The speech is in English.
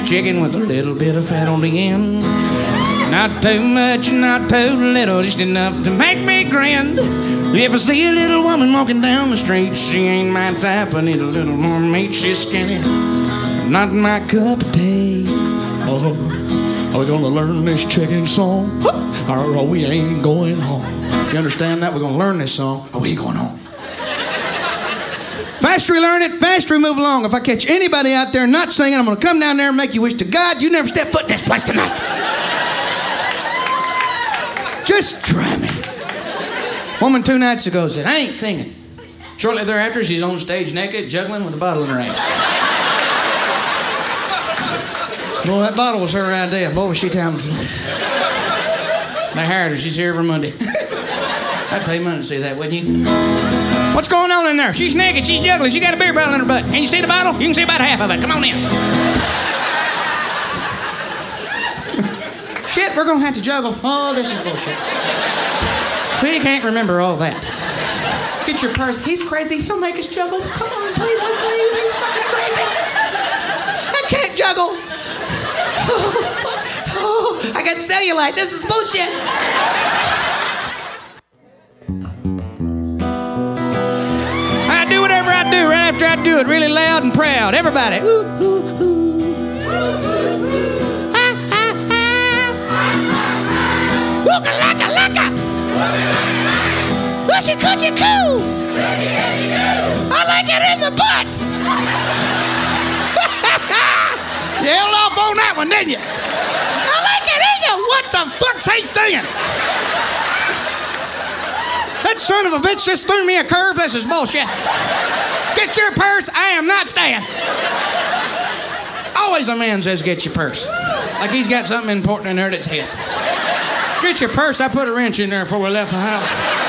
chicken with a little bit of fat on the end. Not too much and not too little, just enough to make me grin. If I see a little woman walking down the street, she ain't my type, I need a little more meat. She's skinny, not my cup of tea. Oh, are we gonna learn this chicken song? Or we ain't going home. You understand that? We're gonna learn this song, or we ain't going home. Faster we learn it, faster we move along. If I catch anybody out there not singing, I'm gonna come down there and make you wish to God you never step foot in this place tonight. Just try me. Woman 2 nights ago said, I ain't singing. Shortly thereafter, she's on stage naked, juggling with a bottle in her ass. Boy, that bottle was her idea. Boy, was she talented. They hired her. She's here every Monday. I'd pay money to see that, wouldn't you? What's going on in there? She's naked, she's juggling, she got a beer bottle in her butt. Can you see the bottle? You can see about half of it. Come on in. Shit, we're gonna have to juggle. Oh, this is bullshit. We can't remember all that. Get your purse. He's crazy. He'll make us juggle. Come on, please, let's leave. He's fucking crazy. I can't juggle. Oh, I got cellulite. This is bullshit. I do whatever I do right after I do it, really loud and proud. Everybody. Ooh, ooh, ooh. Ah, ah, ah. Ooka laka laka. Coochie coochie coo. I like it in the butt. You held off on that one, didn't you? I like it in you. What the fuck's he singing? That son of a bitch just threw me a curve. This is bullshit. Get your purse. I am not staying. Always a man says get your purse. Like he's got something important in there that's his. Get your purse. I put a wrench in there before we left the house.